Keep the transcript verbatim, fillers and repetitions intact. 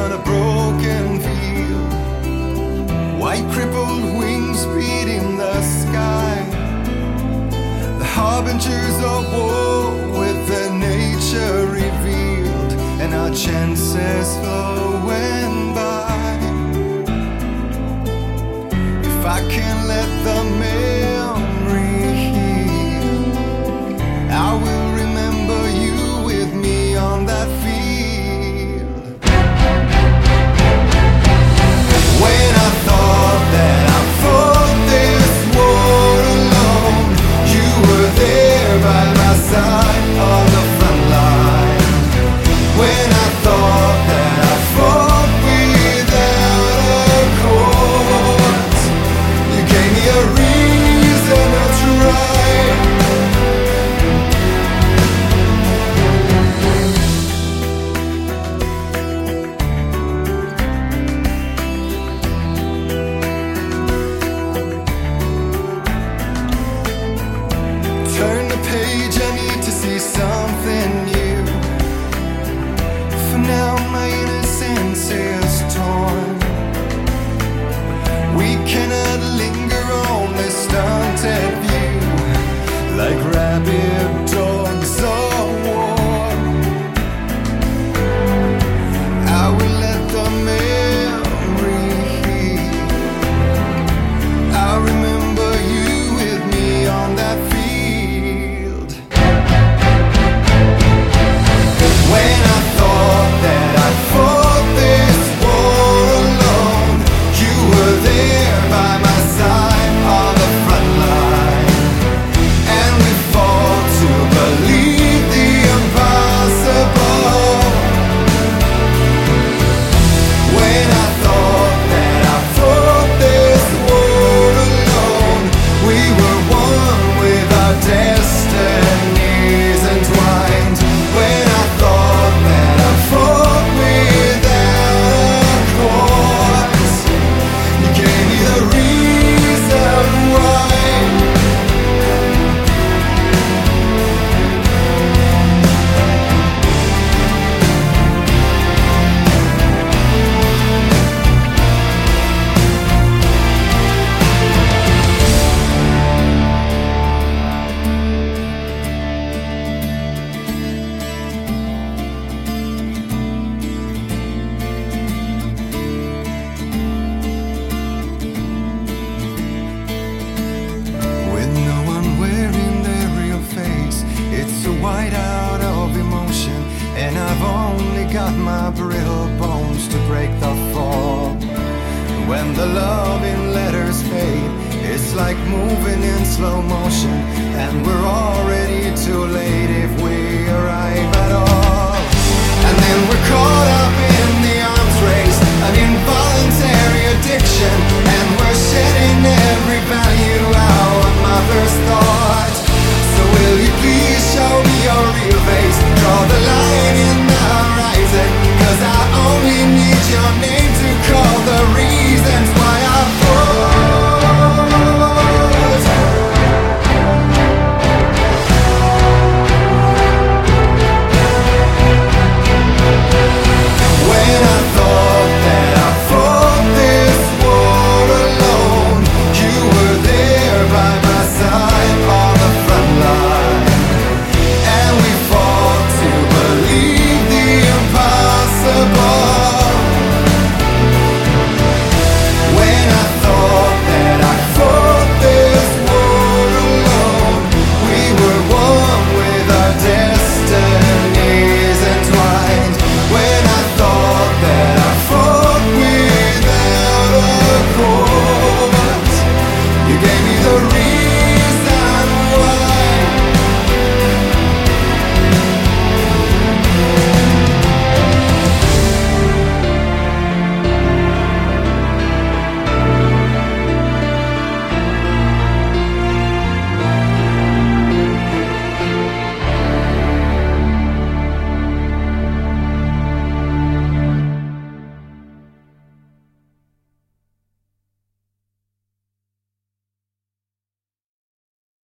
on a broken field, white crippled wings beating the sky, the harbingers of war with their nature revealed, and our chances flowing by. If I can let the memory heal, I will remember you with me on that field. When I thought that I fought this war alone, you were there by my side on the front line. When I thought that I fought without a cause, you gave me a reason to try. Turn the page, I need to see something new. For now my innocence is torn. We cannot linger on this stunted view, like rabid dogs of war. I will let the memory heal. I remember you with me on that field. When I thought that I fought this war alone, you were there by my side on the front line, and we fought to believe the impossible. When I thought that I fought this war alone, we were one with our destinies entwined. When I thought that I fought without a cause, you gave me the reason why. With no one wearing their real face, it's a whiteout of emotion, and I've only got my brittle bones to break the fall. When the love in letters fade, it's like moving in slow motion, and we're already too late.